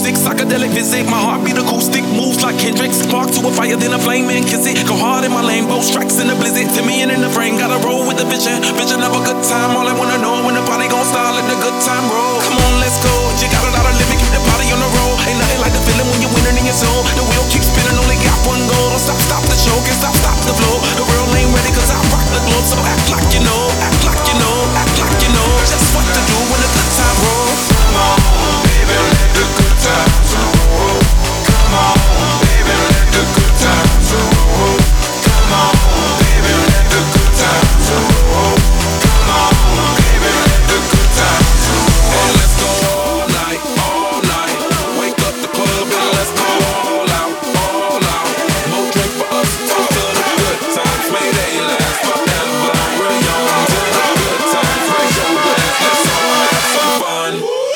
music, psychedelic visit. My heartbeat acoustic, moves like Kendrick. Spark to a fire, then a flame and kiss it. Go hard in my lane, both strikes in the blizzard. To me and in the frame, gotta roll with the vision. Vision of a good time, all I wanna know when the party gon' start, let the good time roll. Come on, let's go. You got it out of limit, keep the party on the roll. Ain't nothing like the feeling when you're winning in your soul. The wheel keeps spinning, only got one goal. Don't stop the show, can't stop the flow. The world ain't ready, cause I rock the globe. So act like you know, act like you know, act like you know just what to do when the good time rolls. Come on, baby, let the good times roll. Come on, baby, let the good times roll. Come on, baby, let the good times roll. Come on, baby, let the good times roll. And let's go all night, all night. Wake up the club and let's go all out, all out. More drink for us, talk to the good times. May they last forever. We're young to the good times. Raise your glass, let's all have some fun.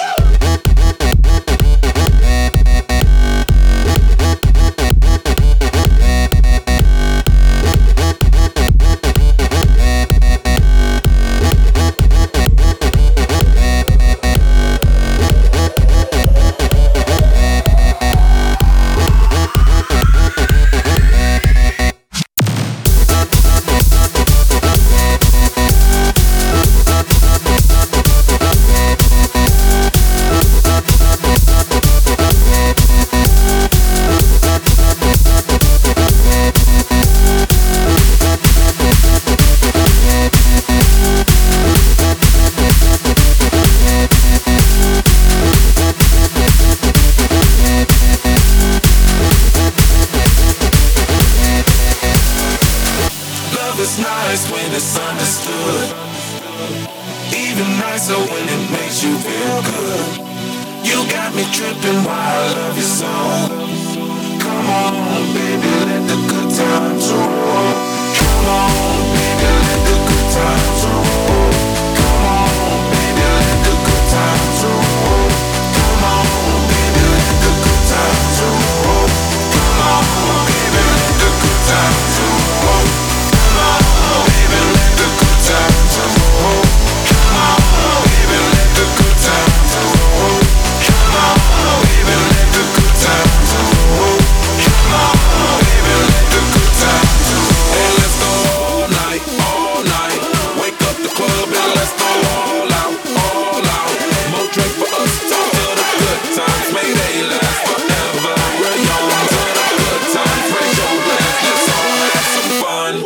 It's nice when it's understood. Even nicer when it makes you feel good. You got me tripping while I love you so. Come on, baby, let the good times roll. Come on, baby, let the good times roll. Come on, baby, let the good times roll. Come on, baby, let the good times roll. Come on, baby, let the good times roll. Come on, baby, let the good times roll. Come on, baby, let the good times roll. Come on, baby, let the good times roll. Come on, baby, let the good times roll. And let's go all night, all night. Wake up the club and let's go all out, all out. More drink for us, talk to the good times. May they last forever. We're young to the good times. Raise your glass, let's all have some fun.